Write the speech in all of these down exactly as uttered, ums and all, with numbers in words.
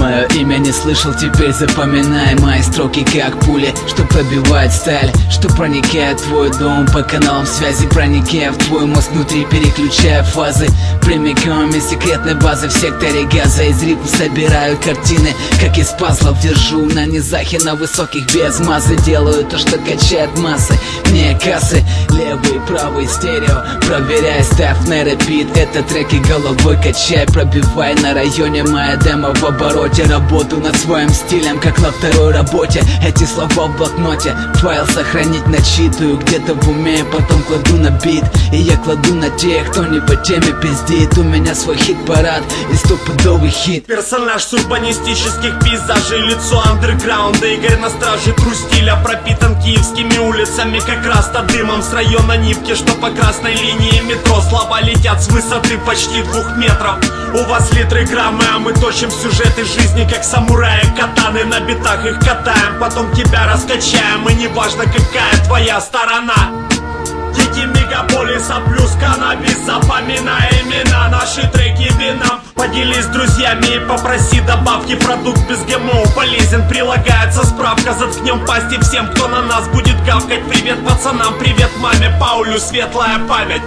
Мое имя не слышал, теперь запоминай мои строки как пули, что пробивает сталь, что проникает в твой дом по каналам связи, проникая в твой мозг внутри, переключая фазы. Прямиком из секретной базы в секторе газа из рифм собираю картины, как из пазлов держу на низах и на высоких без массы. Делаю то, что качает массы, мне кассы, левый и правый стерео. Проверяй, ставь на репит, это треки головой качай, пробивай на районе моя демо в обороте. Работаю над своим стилем, как на второй работе. Эти слова в блокноте, файл сохранить начитываю где-то в уме, потом кладу на бит. И я кладу на тех, кто не по теме пиздит. У меня свой хит-парад и стопудовый хит. Персонаж с урбанистических пейзажей, лицо андерграунда, Игорь на страже тру стиля, пропитан киевскими улицами, как раз-то дымом с района Нивки, что по красной линии метро. Слова летят с высоты почти двух метров. У вас литры граммы, а мы точим сюжеты жизни, как самураи. Катаны на битах их катаем, потом тебя раскачаем, и неважно какая твоя сторона. Дети мегаполиса плюс каннабис, запоминай имена, наши треки вином. Поделись с друзьями и попроси добавки, продукт без ГМО полезен, прилагается справка. Заткнем пасти всем, кто на нас будет гавкать. Привет пацанам, привет маме, Паулю, светлая память.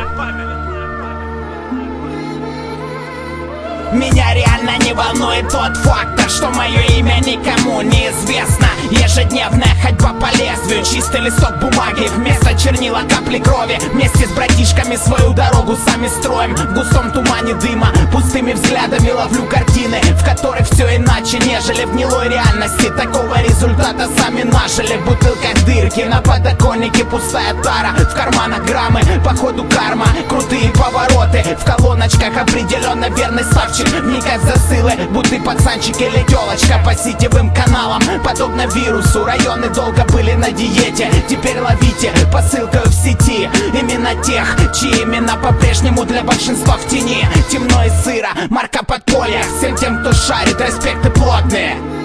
Меня реально не волнует тот фактор, что мое имя никому не известно. Ежедневная ходьба по лезвию, чистый листок бумаги, вместо чернила капли крови. Вместе с братишками свою дорогу сами строим. В густом тумане дыма, пустыми взглядами ловлю картины, в которых все иначе, нежели в гнилой реальности. Такого результата сами нажили. В бутылках дырки, на подоконнике пустая тара, в карманах граммы, походу карма, крутые повороты. В колоночках определенно верный ставчик, вникай в засылы, будто пацанчик или телочка по сетевым каналам. Подобно вирусу, районы долго были на диете. Теперь ловите посылкою в сети именно тех, чьи имена по-прежнему для большинства в тени. Темно и сыро, марка подполья. Всем тем, кто шарит, респекты плотные.